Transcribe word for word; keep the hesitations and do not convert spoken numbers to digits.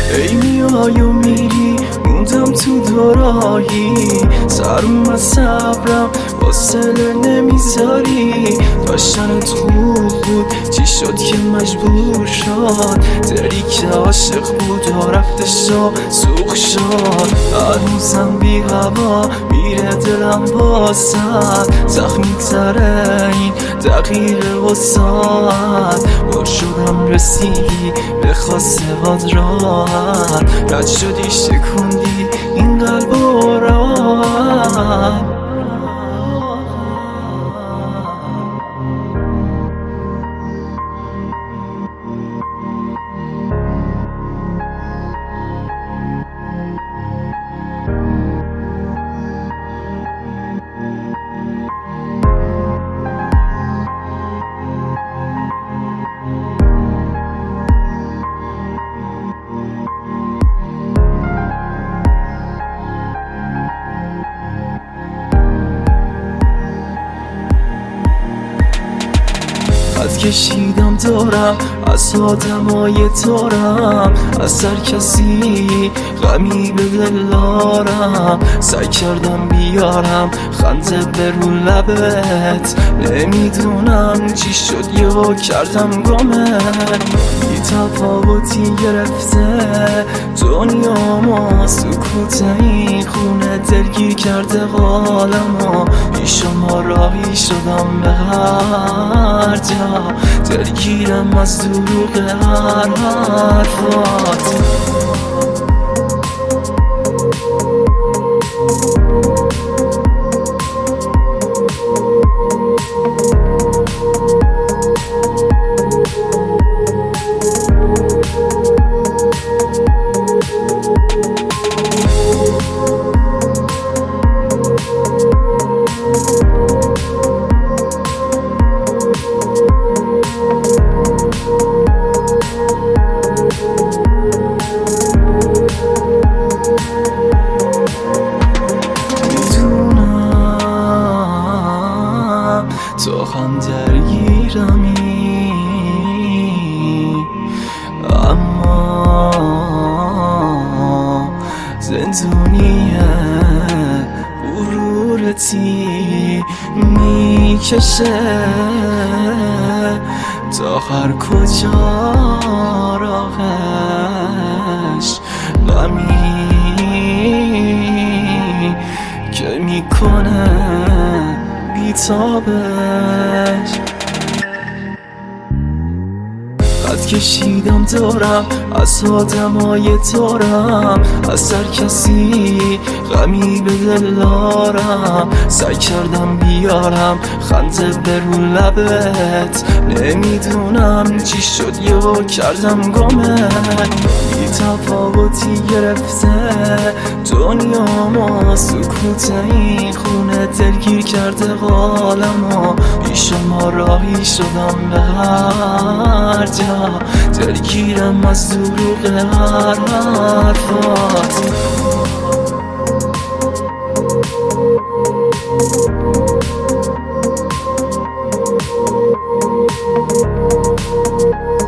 ای میای و میری موندم تو دوراهی، سرم از صبرم فاصله نمیذاری. داشتنت خوب بود چی شد که مجبور شد، دلی که عاشق بود و رفتش و سوخ شد. هنوزم بی هوا میره دلم واسد، زخمی تره این دقیقه و ساعت. بار شدم رسیدی به خواسته هاد راحت، رد شدی شکوندی این قلب و راحت. خط کشیدم دارم از آدمای دارم، از هر کسی غمی به دل دارم. سعی کردم بیارم خنده به رو لبت، نمیدونم چی شد یا کردم گمت. بی تفاوتی گرفته دنیامو، سکوت این خونه دلگیر کرده قالمو. بی شما راهی شدم به هر جا، دلگیرم از دروغ هر حرفات. تو هم درگیرمی، اما زندونیه غرورتی میکشه تا هر کجا راهش. غمی که میکنه بیتابش. خط کشیدم دارم از آدمای دارم، از هر کسی غمی به دل دارم. سعی کردم بیارم خنده به رو لبت، نمیدونم چی شد یا کردم گمت. بی تفاوتی گرفته دنیامو، سکوت این خونه دلگیر کرده قالمو. بی شما راهی شدم به هر جا، دلگیرم از دروغ هر حرفات.